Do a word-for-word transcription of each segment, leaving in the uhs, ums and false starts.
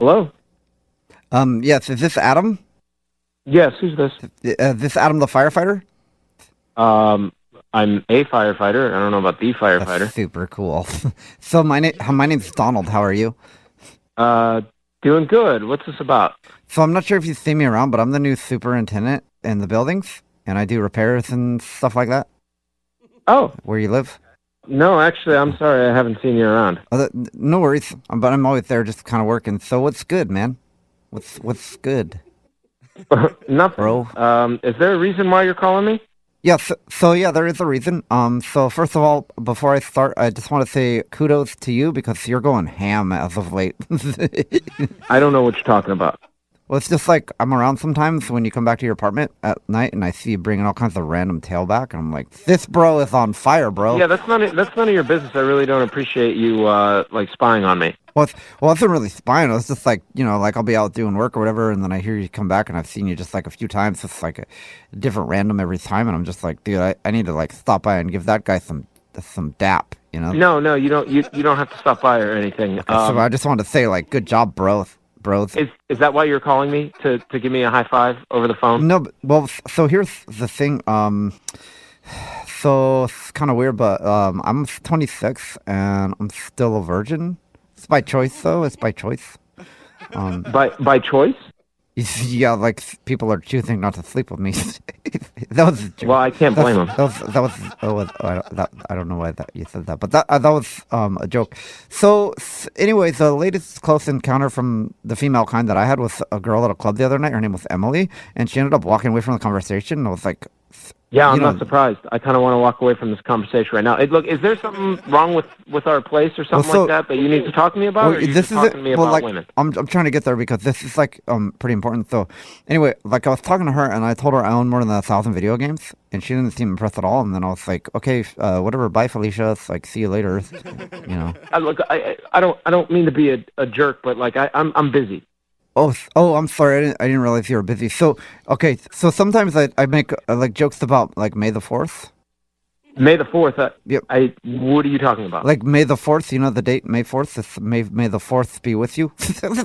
Hello? Um, yes, is this Adam? Yes, who's this? Uh, this Adam the firefighter? Um, I'm a firefighter. I don't know about the firefighter. That's super cool. So my name, my name's Donald. How are you? Uh, doing good. What's this about? So I'm not sure if you've seen me around, but I'm the new superintendent in the buildings, and I do repairs and stuff like that. Oh, Where you live? no, actually, I'm sorry. I haven't seen you around. Oh, that, no worries, but I'm always there, just kind of working. So what's good, man? What's what's good, Nothing. bro? Um, is there a reason why you're calling me? Yeah, so, so yeah, there is a reason. Um, so first of all, before I start, I just want to say kudos to you because you're going ham as of late. I don't know what you're talking about. Well, it's just like I'm around sometimes when you come back to your apartment at night and I see you bringing all kinds of random tailback, and I'm like, this bro is on fire, bro. Yeah, that's none of, that's none of your business. I really don't appreciate you, uh, like, spying on me. Well, it's, well, it's not really spying. It's just like, you know, like I'll be out doing work or whatever, and then I hear you come back, and I've seen you just like a few times. It's like a different random every time, and I'm just like, dude, I, I need to like stop by and give that guy some some dap, you know? No, no, you don't. You you don't have to stop by or anything. Okay, Um, so I just wanted to say, like, good job, bro, bros. is is that why you're calling me to to give me a high five over the phone? No, but, well, so here's the thing. Um, so it's kind of weird, but um, I'm twenty-six and I'm still a virgin. It's by choice, though. It's by choice. Um, By by choice? yeah, like people are choosing not to sleep with me. That was a joke. Well, I can't blame them. That was that was, that was oh, I, don't, that, I don't know why that you said that, but that uh, that was um a joke. So, s- anyways, the latest close encounter from the female kind that I had was a girl at a club the other night. Her name was Emily, and she ended up walking away from the conversation. I was like, s- Yeah, I'm you know, not surprised. I kind of want to walk away from this conversation right now. It, look, is there something wrong with, with our place or something so- like that that you need to talk to me about? well, or are you this just is talking it. to me Well, about like women? I'm I'm trying to get there because this is like um pretty important. So, anyway, like I was talking to her and I told her I own more than a thousand video games, and she didn't seem impressed at all. And then I was like, okay, uh, whatever, bye, Felicia. It's like, see you later. You know. I, look, I, I I don't I don't mean to be a, a jerk, but like I, I'm I'm busy. Oh, s- oh, I'm sorry. I didn't, I didn't realize you were busy. So, okay. So sometimes I, I make uh, like jokes about like May the fourth. May the fourth. I, Yep. I what are you talking about? Like May the fourth, you know the date, May fourth. It's May, May the fourth be with you.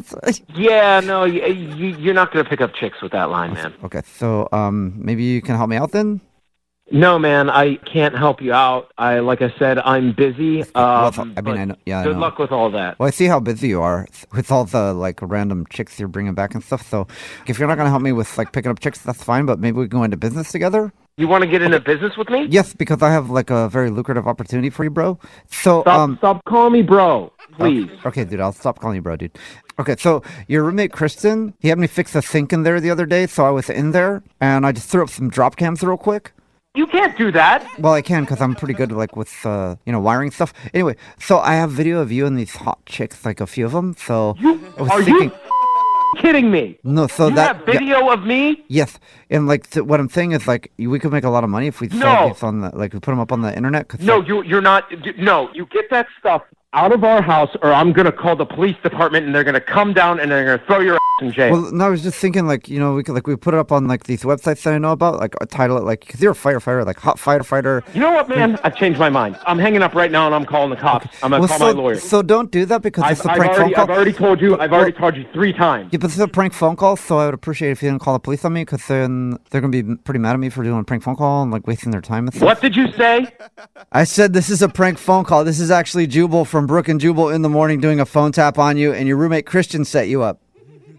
Yeah, no, you, you you're not gonna pick up chicks with that line, man. Okay. So, um, maybe you can help me out then? No, man, I can't help you out. I like I said, I'm busy. Well, Um, I mean, but I know, yeah, I good know. luck with all that. Well, I see how busy you are with all the like random chicks you're bringing back and stuff. So, if you're not gonna help me with like picking up chicks, that's fine. But maybe we can go into business together. You want to get into business with me? Yes, because I have like a very lucrative opportunity for you, bro. So, Stop, um, stop calling me bro, please. Okay, dude, I'll stop calling you bro, dude. Okay, so your roommate Kristen, he had me fix a sink in there the other day, so I was in there and I just threw up some drop cams real quick. You can't do that. Well, I can because I'm pretty good like with uh, you know wiring stuff. Anyway, so I have video of you and these hot chicks, like a few of them. So You I was are thinking, you kidding me? no, so You that have yeah, video of me? yes, and like th- what I'm saying is like we could make a lot of money if we No. sell these on the like we put them up on the internet. 'Cause, No, like, you you're not. No, you get that stuff out of our house, or I'm gonna call the police department, and they're gonna come down and they're gonna throw your ass in jail. well, no, I was just thinking like you know we could like we put it up on like these websites that I know about, like title it like because you're a firefighter, like hot firefighter. You know what, man? I've changed my mind. I'm hanging up right now, and I'm calling the cops. I'm gonna Well, call so, my lawyer. so don't do that because I've, it's a I've prank already, phone I've call. already told you. I've already told you three times. Yeah, but it's a prank phone call, so I would appreciate if you didn't call the police on me because then they're gonna be pretty mad at me for doing a prank phone call and like wasting their time and stuff. What did you say? I said this is a prank phone call. This is actually Jubal from Brook and Jubal in the morning doing a phone tap on you, and your roommate Christian set you up.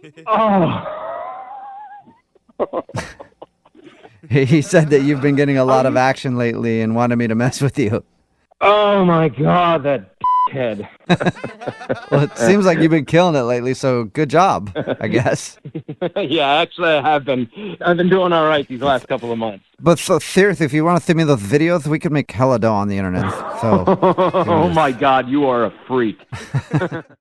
Oh. He he said that you've been getting a lot of action lately and wanted me to mess with you. Oh my God, that head. Well, it seems like you've been killing it lately, so good job, I guess. Yeah, actually, I have been. I've been doing all right these last couple of months. But so seriously, if you want to send me those videos, we could make hella dough on the internet. So, Oh my God, you are a freak.